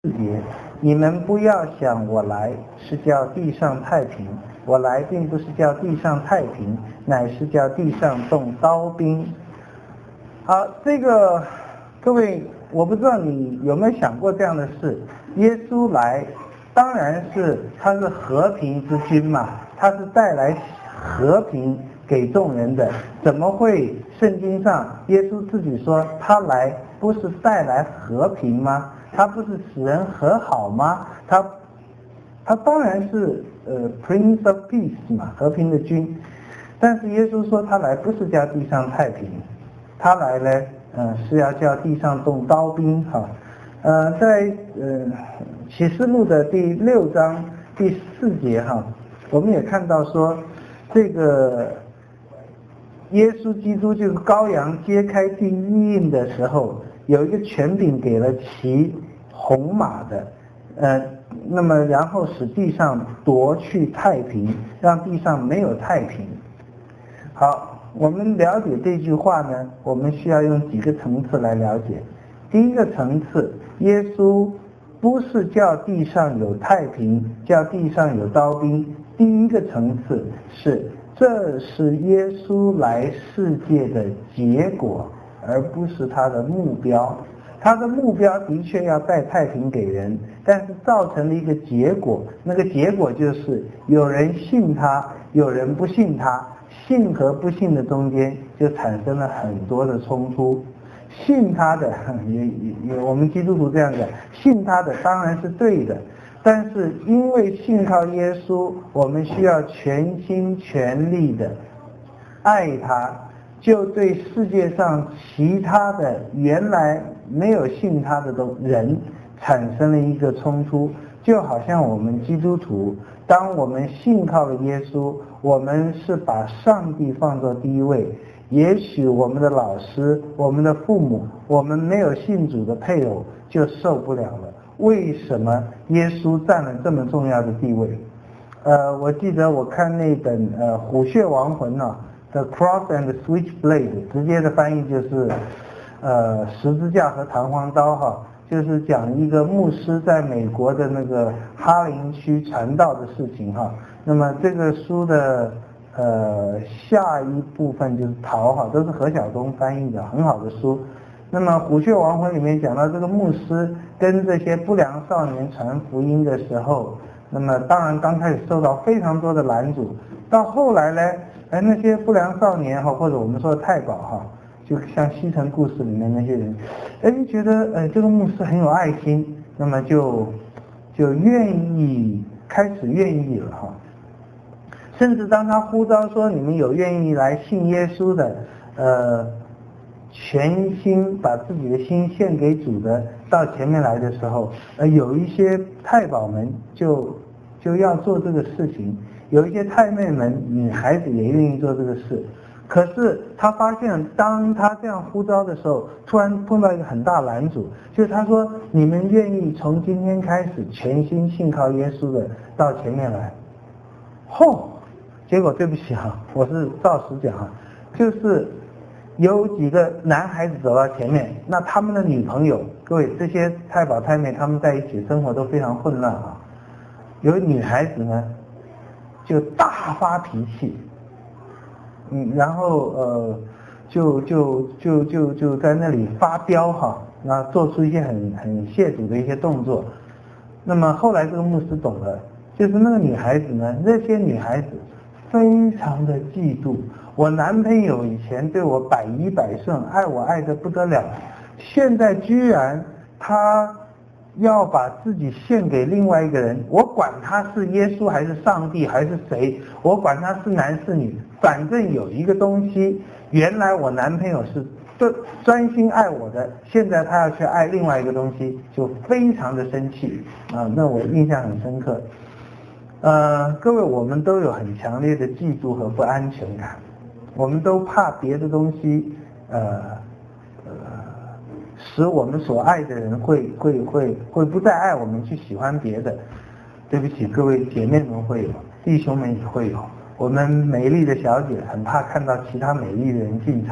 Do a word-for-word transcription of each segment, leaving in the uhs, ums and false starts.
节，你们不要想我来是叫地上太平，我来并不是叫地上太平，乃是叫地上动刀兵。好，这个各位，我不知道你有没有想过这样的事，耶稣来当然是他是和平之君嘛，他是带来和平给众人的，怎么会圣经上耶稣自己说他来不是带来和平吗？他不是使人和好吗？他他当然是呃 Prince of Peace 嘛，和平的君。但是耶稣说他来不是叫地上太平，他来呢，呃是要叫地上动刀兵哈。呃，在呃启示录的第六章第四节哈，我们也看到说这个耶稣基督就是羔羊揭开第一印的时候，有一个权柄给了骑红马的，呃，那么然后使地上夺去太平，让地上没有太平。好，我们了解这句话呢，我们需要用几个层次来了解。第一个层次，耶稣不是叫地上有太平，叫地上有刀兵。第一个层次是，这是耶稣来世界的结果，而不是他的目标。他的目标的确要带太平给人，但是造成了一个结果，那个结果就是有人信他，有人不信他，信和不信的中间就产生了很多的冲突。信他的也也我们基督徒这样讲，信他的当然是对的，但是因为信靠耶稣，我们需要全心全力的爱他，就对世界上其他的原来没有信他的人产生了一个冲突。就好像我们基督徒，当我们信靠了耶稣，我们是把上帝放在第一位。也许我们的老师，我们的父母，我们没有信主的配偶就受不了了。为什么耶稣占了这么重要的地位？呃，我记得我看那本呃《虎穴亡魂》啊，《The Cross and Switchblade》，直接的翻译就是呃十字架和弹簧刀哈，就是讲一个牧师在美国的那个哈林区传道的事情哈。那么这个书的呃下一部分就是逃哈，都是何晓东翻译的，很好的书。那么《虎穴亡魂》里面讲到这个牧师跟这些不良少年传福音的时候，那么当然刚开始受到非常多的拦阻，到后来呢，哎那些不良少年哈，或者我们说的太保哈，就像西城故事里面那些人，哎觉得呃这个牧师很有爱心，那么就就愿意开始愿意了哈。甚至当他呼召说你们有愿意来信耶稣的，呃全心把自己的心献给主的到前面来的时候，呃有一些太保们就就要做这个事情，有一些太妹们女孩子也愿意做这个事。可是他发现当他这样呼召的时候，突然碰到一个很大拦阻，就是他说你们愿意从今天开始全心信靠耶稣的到前面来。吼，结果对不起哈，我是照实讲哈，就是有几个男孩子走到前面，那他们的女朋友，各位这些太保太妹他们在一起生活都非常混乱啊。有女孩子呢就大发脾气，嗯，然后呃就就就就就在那里发飙哈，那做出一些很很亵渎的一些动作。那么后来这个牧师懂了，就是那个女孩子呢，那些女孩子非常的嫉妒。我男朋友以前对我百依百顺，爱我爱得不得了，现在居然他要把自己献给另外一个人，我管他是耶稣还是上帝还是谁，我管他是男是女，反正有一个东西，原来我男朋友是专专心爱我的，现在他要去爱另外一个东西，就非常的生气啊，那我印象很深刻。呃，各位，我们都有很强烈的嫉妒和不安全感，我们都怕别的东西，呃，呃，使我们所爱的人会会会会不再爱我们，去喜欢别的。对不起，各位姐妹们会有，弟兄们也会有。我们美丽的小姐很怕看到其他美丽的人进场，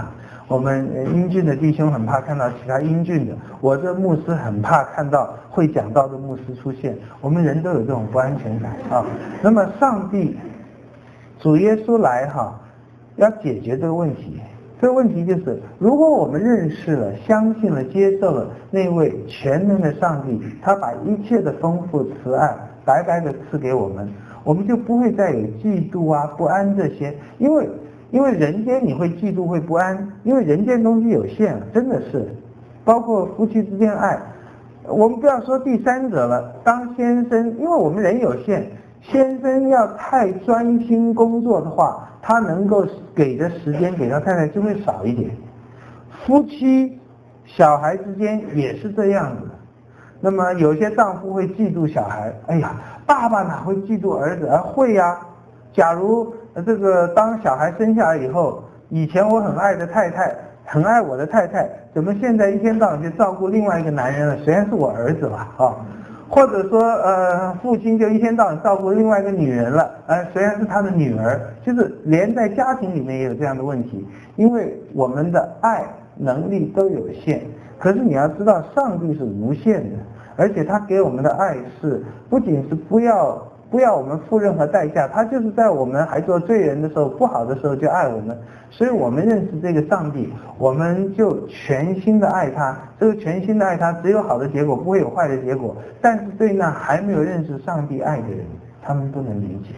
我们英俊的弟兄很怕看到其他英俊的，我这牧师很怕看到会讲道的牧师出现。我们人都有这种不安全感啊。那么上帝主耶稣来哈，要解决这个问题。这个问题就是，如果我们认识了、相信了、接受了那位全能的上帝，他把一切的丰富慈爱白白的赐给我们，我们就不会再有嫉妒啊、不安这些，因为因为人间你会嫉妒会不安，因为人间东西有限，真的是，包括夫妻之间爱，我们不要说第三者了，当先生，因为我们人有限，先生要太专心工作的话，他能够给的时间给他太太就会少一点。夫妻、小孩之间也是这样子。那么有些丈夫会嫉妒小孩，哎呀，爸爸哪会嫉妒儿子？啊，会呀。假如这个当小孩生下来以后，以前我很爱的太太，很爱我的太太，怎么现在一天到晚就照顾另外一个男人了？虽然是我儿子了啊。或者说呃，父亲就一天到晚照顾另外一个女人了，呃，虽然是他的女儿，就是连在家庭里面也有这样的问题，因为我们的爱能力都有限，可是你要知道上帝是无限的，而且他给我们的爱是不仅是不要不要我们付任何代价，他就是在我们还做罪人的时候，不好的时候就爱我们，所以我们认识这个上帝，我们就全心的爱他。这个全心的爱他，只有好的结果，不会有坏的结果。但是对那还没有认识上帝爱的人，他们不能理解。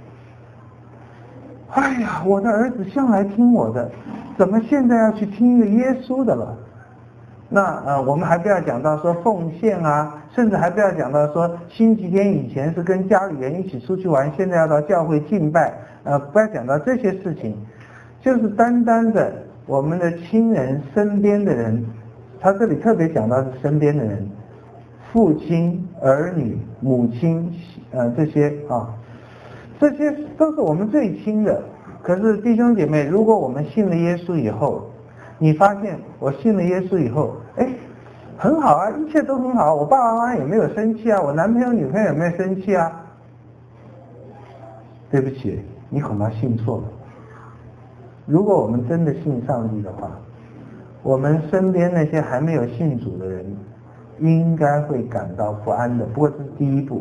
哎呀，我的儿子向来听我的，怎么现在要去听一个耶稣的了？那呃，我们还不要讲到说奉献啊，甚至还不要讲到说星期天以前是跟家里人一起出去玩，现在要到教会敬拜，呃，不要讲到这些事情，就是单单的我们的亲人身边的人，他这里特别讲到是身边的人，父亲、儿女、母亲，呃，这些啊，这些都是我们最亲的。可是弟兄姐妹，如果我们信了耶稣以后，你发现我信了耶稣以后，哎，很好啊，一切都很好，我爸爸妈妈也没有生气啊，我男朋友女朋友也没有生气啊。对不起，你恐怕信错了。如果我们真的信上帝的话，我们身边那些还没有信主的人，应该会感到不安的。不过这是第一步。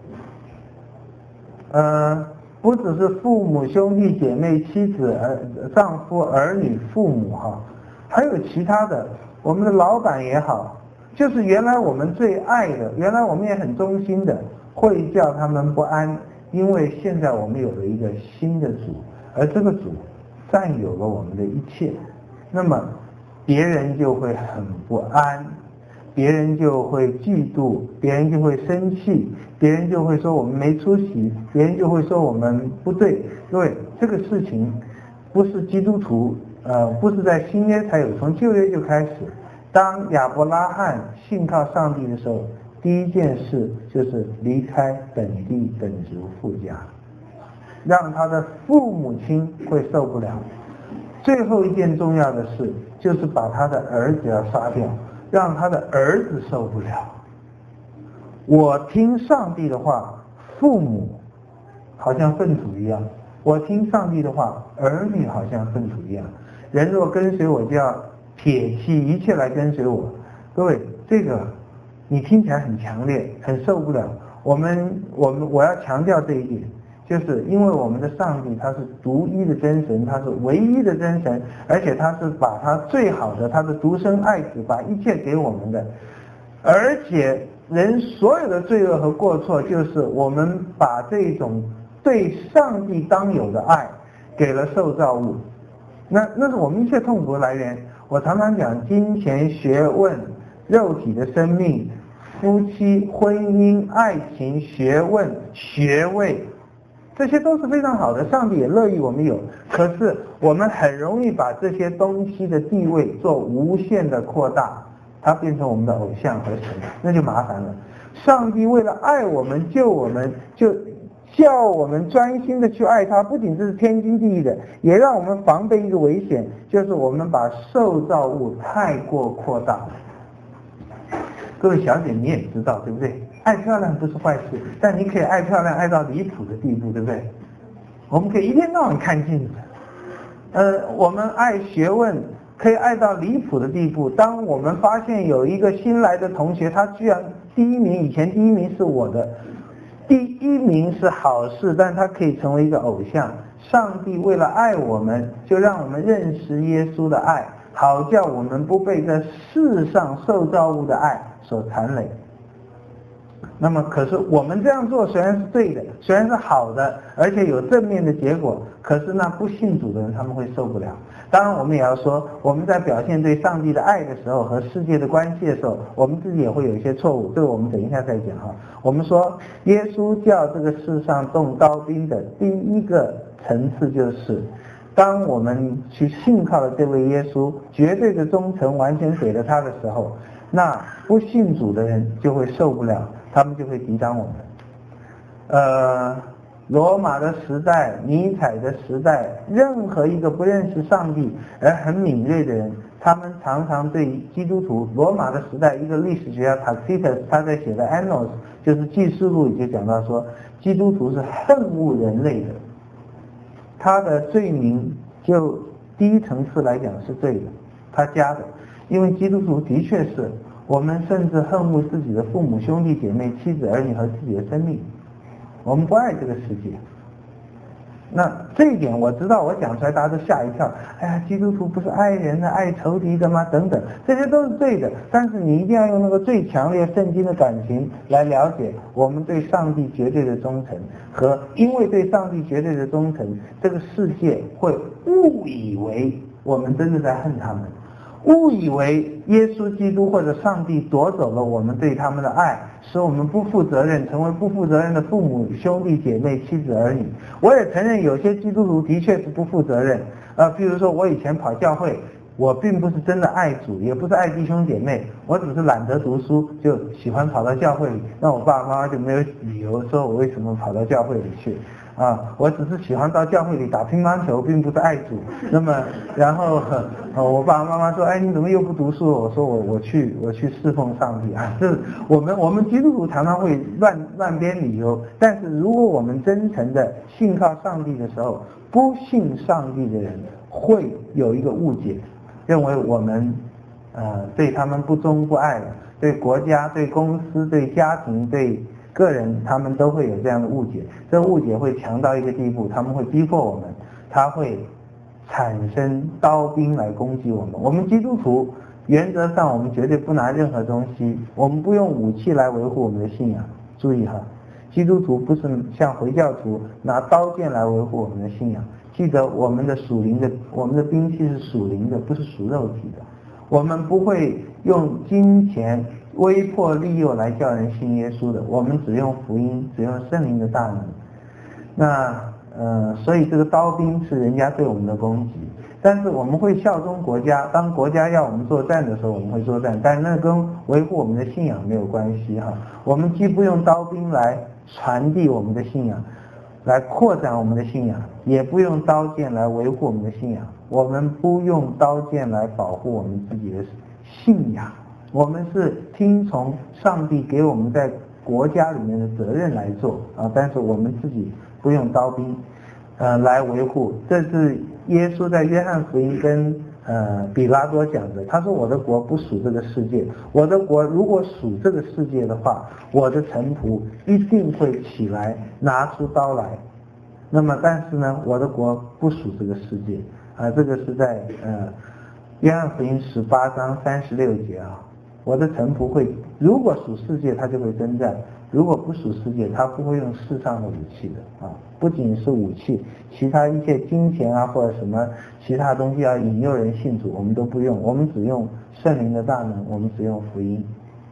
呃，不只是父母、兄弟姐妹、妻子、儿、丈夫、儿女、父母哈。还有其他的，我们的老板也好，就是原来我们最爱的，原来我们也很忠心的，会叫他们不安，因为现在我们有了一个新的主，而这个主占有了我们的一切，那么别人就会很不安，别人就会嫉妒，别人就会生气，别人就会说我们没出息，别人就会说我们不对。各位，这个事情不是基督徒呃，不是在新约才有，从旧约就开始。当亚伯拉罕信靠上帝的时候，第一件事就是离开本地本族父家，让他的父母亲会受不了。最后一件重要的事就是把他的儿子要杀掉，让他的儿子受不了。我听上帝的话，父母好像粪土一样；我听上帝的话，儿女好像粪土一样。人若跟随我，就要撇弃一切来跟随我。各位，这个你听起来很强烈，很受不了。我们我们我要强调这一点，就是因为我们的上帝他是独一的真神，他是唯一的真神，而且他是把他最好的，他的独生爱子，把一切给我们的。而且人所有的罪恶和过错，就是我们把这种对上帝当有的爱给了受造物。那那是我们一切痛苦的来源。我常常讲金钱、学问、肉体的生命、夫妻、婚姻、爱情、学问、学位，这些都是非常好的，上帝也乐意我们有。可是我们很容易把这些东西的地位做无限的扩大，它变成我们的偶像和神，那就麻烦了。上帝为了爱我们、救我们，就叫我们专心的去爱他，不仅这是天经地义的，也让我们防备一个危险，就是我们把受造物太过扩大。各位小姐你也知道对不对？爱漂亮不是坏事，但你可以爱漂亮爱到离谱的地步，对不对？我们可以一天到晚看镜子，呃，我们爱学问， 可以爱到离谱的地步。当我们发现有一个新来的同学，他居然第一名，以前第一名是我的，第一名是好事，但他可以成为一个偶像。上帝为了爱我们，就让我们认识耶稣的爱，好叫我们不被这世上受造物的爱所缠累。那么可是我们这样做虽然是对的，虽然是好的，而且有正面的结果，可是那不信主的人他们会受不了。当然我们也要说，我们在表现对上帝的爱的时候和世界的关系的时候，我们自己也会有一些错误，这个我们等一下再讲哈。我们说耶稣叫这个世上动刀兵的第一个层次，就是当我们去信靠了这位耶稣，绝对的忠诚完全给了他的时候，那不信主的人就会受不了，他们就会抵挡我们。呃，罗马的时代，尼采的时代，任何一个不认识上帝而很敏锐的人，他们常常对基督徒，罗马的时代一个历史学家 Tacitus 他在写的 Annals 就是记事录里就讲到说，基督徒是恨恶人类的，他的罪名就第一层次来讲是对的，他加的，因为基督徒的确是我们甚至恨恶自己的父母兄弟姐妹妻子儿女和自己的生命，我们不爱这个世界。那这一点我知道，我讲出来大家都吓一跳，哎呀，基督徒不是爱人的爱仇敌的吗？等等，这些都是对的，但是你一定要用那个最强烈圣经的感情来了解我们对上帝绝对的忠诚，和因为对上帝绝对的忠诚，这个世界会误以为我们真的在恨他们，误以为耶稣基督或者上帝夺走了我们对他们的爱，使我们不负责任，成为不负责任的父母兄弟姐妹妻子儿女。我也承认有些基督徒的确是不负责任，呃，比如说我以前跑教会，我并不是真的爱主，也不是爱弟兄姐妹，我只是懒得读书，就喜欢跑到教会里，那我爸爸妈妈就没有理由说我为什么跑到教会里去啊，我只是喜欢到教会里打乒乓球，并不是爱主。那么，然后呃，我爸爸妈妈说，哎，你怎么又不读书？我说我我去我去侍奉上帝啊。这我们我们基督徒常常会乱乱编理由，但是如果我们真诚的信靠上帝的时候，不信上帝的人会有一个误解，认为我们呃对他们不忠不爱了，对国家、对公司、对家庭、对个人，他们都会有这样的误解。这误解会强到一个地步，他们会逼迫我们，他会产生刀兵来攻击我们。我们基督徒原则上我们绝对不拿任何东西，我们不用武器来维护我们的信仰。注意哈，基督徒不是像回教徒拿刀剑来维护我们的信仰。记得我们的属灵的，我们的兵器是属灵的，不是属肉体的。我们不会用金钱威迫利诱来叫人信耶稣的，我们只用福音，只用圣灵的大能。那呃，所以这个刀兵是人家对我们的攻击，但是我们会效忠国家，当国家要我们作战的时候我们会作战，但那跟维护我们的信仰没有关系哈。我们既不用刀兵来传递我们的信仰，来扩展我们的信仰，也不用刀剑来维护我们的信仰，我们不用刀剑来保护我们自己的信仰，我们是听从上帝给我们在国家里面的责任来做啊，但是我们自己不用刀兵呃来维护。这是耶稣在约翰福音跟呃比拉多讲的，他说我的国不属这个世界，我的国如果属这个世界的话，我的臣仆一定会起来拿出刀来。那么但是呢，我的国不属这个世界啊，这个是在呃约翰福音十八章三十六节啊。我的臣仆会，如果属世界他就会征战，如果不属世界他不会用世上的武器的啊，不仅是武器，其他一切金钱啊或者什么其他东西要引诱人信主我们都不用，我们只用圣灵的大能，我们只用福音。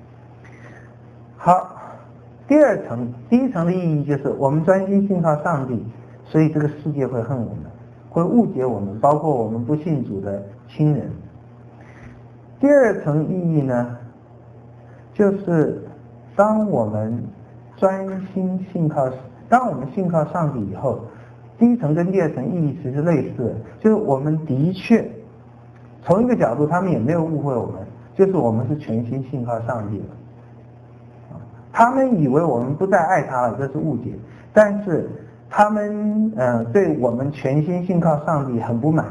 好，第二层，第一层的意义就是我们专心信靠上帝，所以这个世界会恨我们，会误解我们，包括我们不信主的亲人。第二层意义呢，就是当我们专心信靠，当我们信靠上帝以后，第一层跟第二层意义其实类似的，就是我们的确从一个角度他们也没有误会我们，就是我们是全心信靠上帝的。他们以为我们不再爱他了，这是误解，但是他们呃对我们全心信靠上帝很不满意，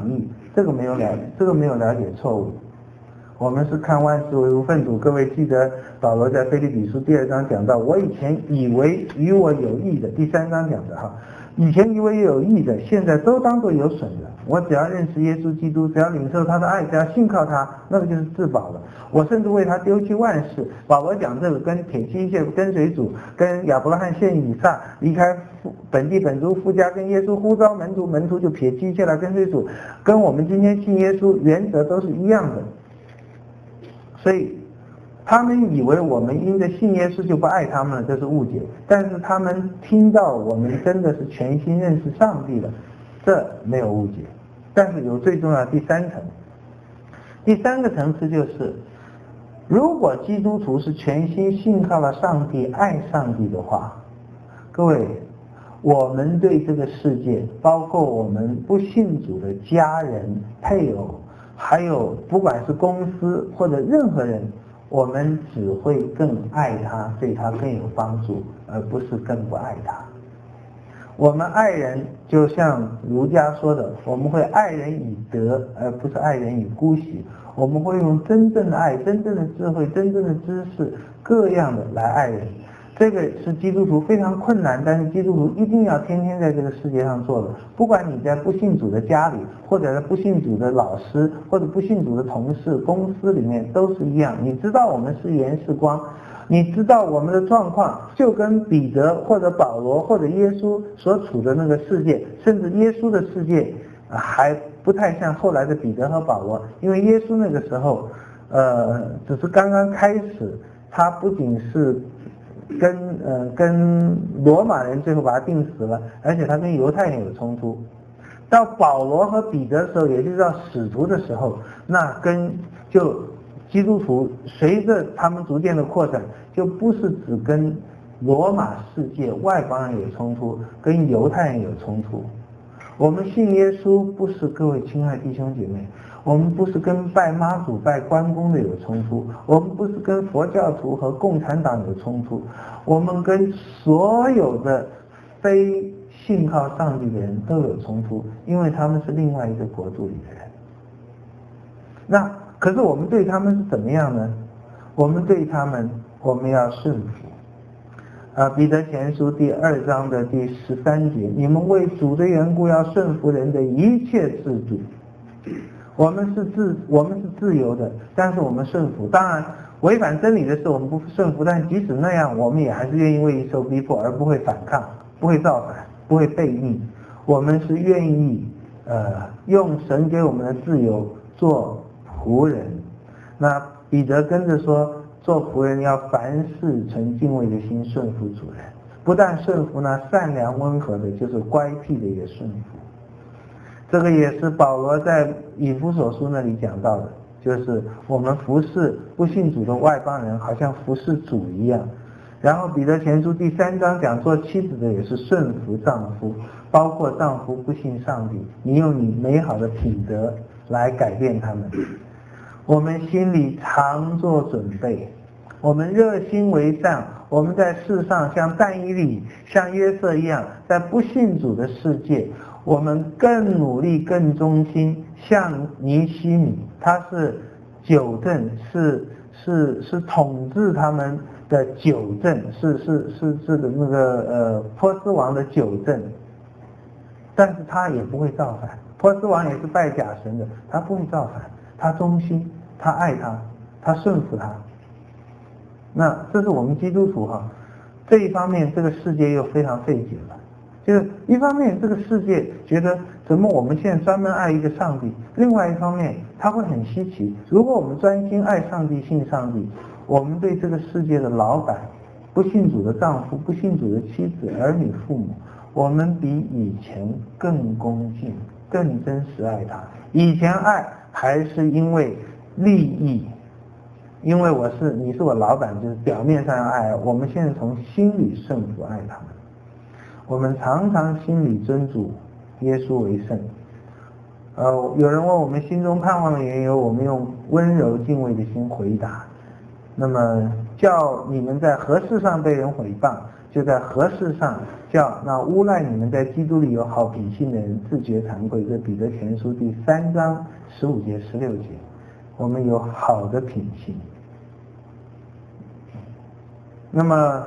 这个没有了，这个没有了解错误。我们是看万事为无粪土。各位记得保罗在腓立比书第二章讲到，我以前以为与我有益的，第三章讲的哈，以前以为有益的，现在都当作有损的。我只要认识耶稣基督，只要领受他的爱，只要信靠他，那个就是自保了。我甚至为他丢弃万事。保罗讲这个跟撇弃一切跟随主，跟亚伯拉罕献以撒，离开本地本族夫家，跟耶稣呼召门徒，门徒就撇弃一切来跟随主，跟我们今天信耶稣原则都是一样的。所以他们以为我们因着信耶稣就不爱他们了，这是误解。但是他们听到我们真的是全心认识上帝了，这没有误解。但是有最重要的第三层，第三个层次就是，如果基督徒是全心信靠了上帝，爱上帝的话，各位，我们对这个世界，包括我们不信主的家人、配偶，还有不管是公司或者任何人，我们只会更爱他，对他更有帮助，而不是更不爱他。我们爱人就像儒家说的，我们会爱人以德，而不是爱人以姑息。我们会用真正的爱、真正的智慧、真正的知识，各样的来爱人。这个是基督徒非常困难，但是基督徒一定要天天在这个世界上做的。不管你在不信主的家里，或者在不信主的老师，或者不信主的同事、公司里面，都是一样。你知道我们是盐是光，你知道我们的状况就跟彼得或者保罗或者耶稣所处的那个世界，甚至耶稣的世界还不太像后来的彼得和保罗，因为耶稣那个时候呃只是刚刚开始，他不仅是跟呃跟罗马人最后把他定死了，而且他跟犹太人有冲突。到保罗和彼得的时候，也就是到使徒的时候，那跟就基督徒随着他们逐渐的扩展，就不是只跟罗马世界外邦人有冲突，跟犹太人有冲突。我们信耶稣不是，各位亲爱弟兄姐妹，我们不是跟拜妈祖拜关公的有冲突，我们不是跟佛教徒和共产党有冲突，我们跟所有的非信靠上帝的人都有冲突，因为他们是另外一个国度里的人。那可是我们对他们是怎么样呢？我们对他们，我们要顺服。啊，彼得前书第二章的第十三节，你们为主的缘故要顺服人的一切制度。我们是自我们是自由的，但是我们顺服。当然，违反真理的事我们不顺服，但即使那样，我们也还是愿意为义受逼迫，而不会反抗，不会造反，不会悖逆。我们是愿意呃用神给我们的自由做仆人。那彼得跟着说，做仆人要凡事存敬畏的心顺服主人，不但顺服那善良温和的，就是乖僻的也顺服。这个也是保罗在以弗所书那里讲到的，就是我们服侍不信主的外邦人，好像服侍主一样。然后彼得前书第三章讲，做妻子的也是顺服丈夫，包括丈夫不信上帝，你用你美好的品德来改变他们。我们心里常做准备，我们热心为善，我们在世上像但以理、像约瑟一样，在不信主的世界，我们更努力、更忠心，像尼希米，他是九正，是是是统治他们的九正，是是是是的那个呃波斯王的九正，但是他也不会造反。波斯王也是拜假神的，他不会造反，他忠心，他爱他，他顺服他。那这是我们基督徒哈，这一方面这个世界又非常费解了。就是一方面这个世界觉得怎么我们现在专门爱一个上帝，另外一方面他会很稀奇，如果我们专心爱上帝、信上帝，我们对这个世界的老板、不信主的丈夫、不信主的妻子、儿女、父母，我们比以前更恭敬、更真实爱他。以前爱还是因为利益，因为我是你是我老板，就是表面上要爱，我们现在从心里顺服爱他们。我们常常心里尊主耶稣为圣。呃，有人问我们心中盼望的缘由，我们用温柔敬畏的心回答： 那么叫你们在何事上被人毁谤，就在何事上叫那诬赖你们在基督里有好品性的人自觉惭愧。这彼得前书第三章十五节十六节，我们有好的品性。那么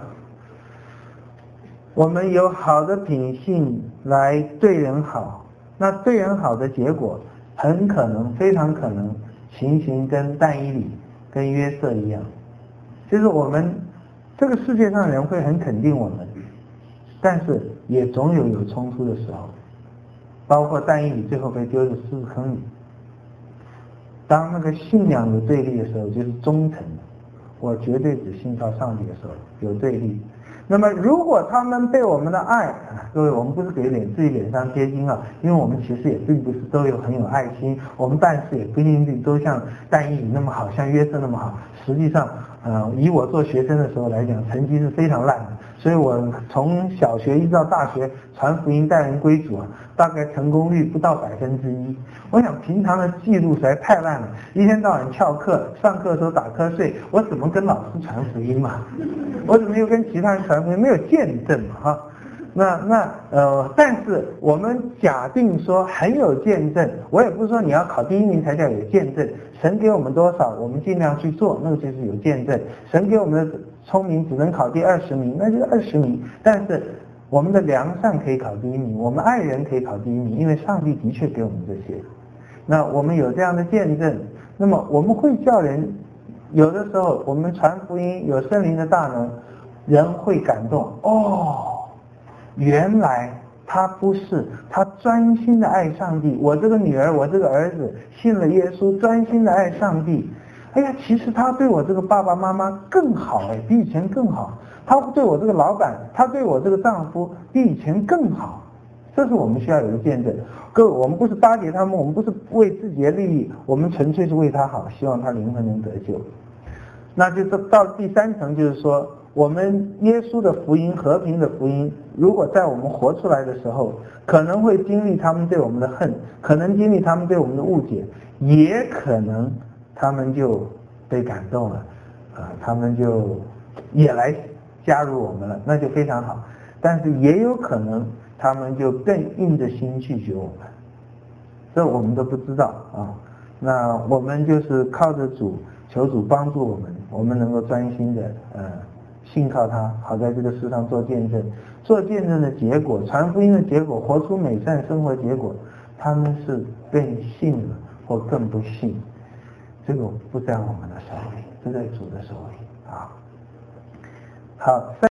我们有好的品性来对人好，那对人好的结果很可能非常可能情形跟但以理跟约瑟一样，就是我们这个世界上人会很肯定我们，但是也总有有冲突的时候，包括但以理最后被丢入狮子坑里。当那个信仰有对立的时候，就是忠诚的，我绝对只信靠上帝的时候有对立。那么如果他们被我们的爱，各位，我们不是给脸自己脸上贴金啊，因为我们其实也并不是都有很有爱心，我们办事也不一定都像但以理那么好，像约瑟那么好。实际上呃，以我做学生的时候来讲，成绩是非常烂的，所以我从小学一直到大学传福音带人归主啊，大概成功率不到百分之一。我想平常的记录实在太烂了，一天到晚翘课，上课的时候打瞌睡，我怎么跟老师传福音嘛？我怎么又跟其他人传福音？没有见证嘛哈。那那呃，但是我们假定说很有见证，我也不是说你要考第一名才叫有见证。神给我们多少，我们尽量去做，那个就是有见证。神给我们的聪明只能考第二十名，那就是二十名。但是我们的良善可以考第一名，我们爱人可以考第一名，因为上帝的确给我们这些。那我们有这样的见证，那么我们会叫人，有的时候我们传福音有圣灵的大能，人会感动哦。原来他不是，他专心的爱上帝。我这个女儿，我这个儿子信了耶稣，专心的爱上帝。哎呀，其实他对我这个爸爸妈妈更好，哎，比以前更好。他对我这个老板，他对我这个丈夫比以前更好。这是我们需要有的见证。各位，我们不是巴结他们，我们不是为自己的利益，我们纯粹是为他好，希望他灵魂能得救。那就是到第三层，就是说我们耶稣的福音，和平的福音，如果在我们活出来的时候，可能会经历他们对我们的恨，可能经历他们对我们的误解，也可能他们就被感动了啊，他们就也来加入我们了，那就非常好。但是也有可能他们就更硬着心拒绝我们，这我们都不知道啊。那我们就是靠着主，求主帮助我们，我们能够专心的呃信靠他，好在这个世上做见证。做见证的结果，传福音的结果，活出美善生活结果，他们是更信了或更不信，这个不在我们的手里，这在主的手里啊。好。